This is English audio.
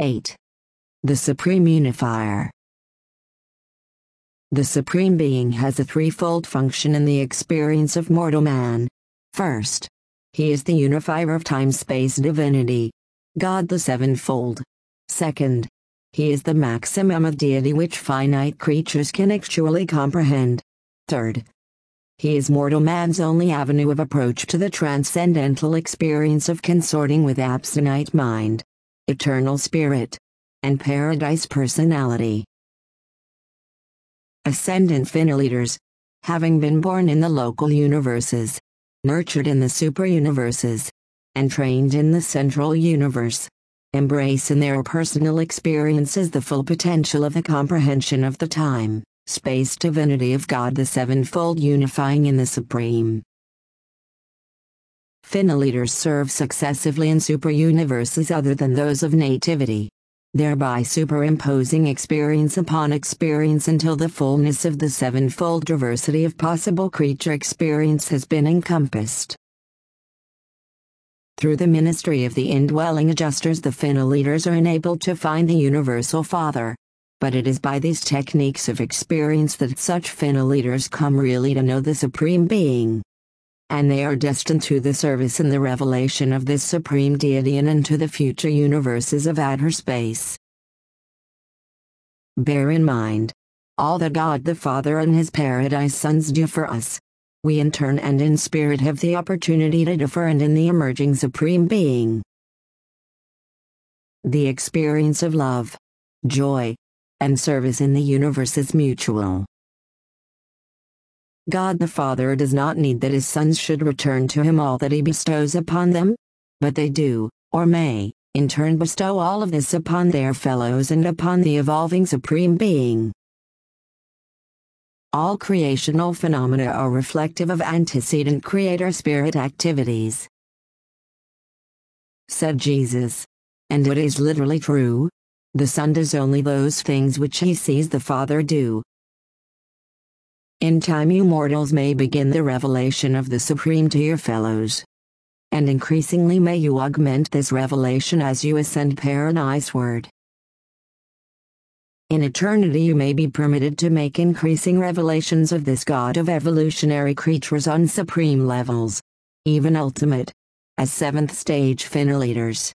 8. The Supreme Unifier. The Supreme Being has a threefold function in the experience of mortal man. First, he is the unifier of time-space divinity, God the Sevenfold. Second, he is the maximum of deity which finite creatures can actually comprehend. Third, he is mortal man's only avenue of approach to the transcendental experience of consorting with absolute mind, eternal spirit, and paradise personality. Ascendant Finaleaders, having been born in the local universes, nurtured in the super-universes, and trained in the central universe, embrace in their personal experiences the full potential of the comprehension of the time-space divinity of God the Sevenfold unifying in the Supreme. Finaleaders serve successively in super-universes other than those of nativity, thereby superimposing experience upon experience until the fullness of the sevenfold diversity of possible creature experience has been encompassed. Through the ministry of the indwelling adjusters, the Finaleaders are enabled to find the Universal Father. But it is by these techniques of experience that such Finaleaders come really to know the Supreme Being. And they are destined to the service and the revelation of this Supreme Deity and into the future universes of outer space. Bear in mind, all that God the Father and His Paradise Sons do for us, we in turn and in spirit have the opportunity to do for and in the emerging Supreme Being. The experience of love, joy, and service in the universe is mutual. God the Father does not need that His sons should return to Him all that He bestows upon them, but they do, or may, in turn bestow all of this upon their fellows and upon the evolving Supreme Being. All creational phenomena are reflective of antecedent Creator Spirit activities. Said Jesus. And it is literally true. The Son does only those things which He sees the Father do. In time you mortals may begin the revelation of the Supreme to your fellows. And increasingly may you augment this revelation as you ascend paradise-ward. In eternity you may be permitted to make increasing revelations of this God of evolutionary creatures on supreme levels, even ultimate, as seventh stage Finaleaders.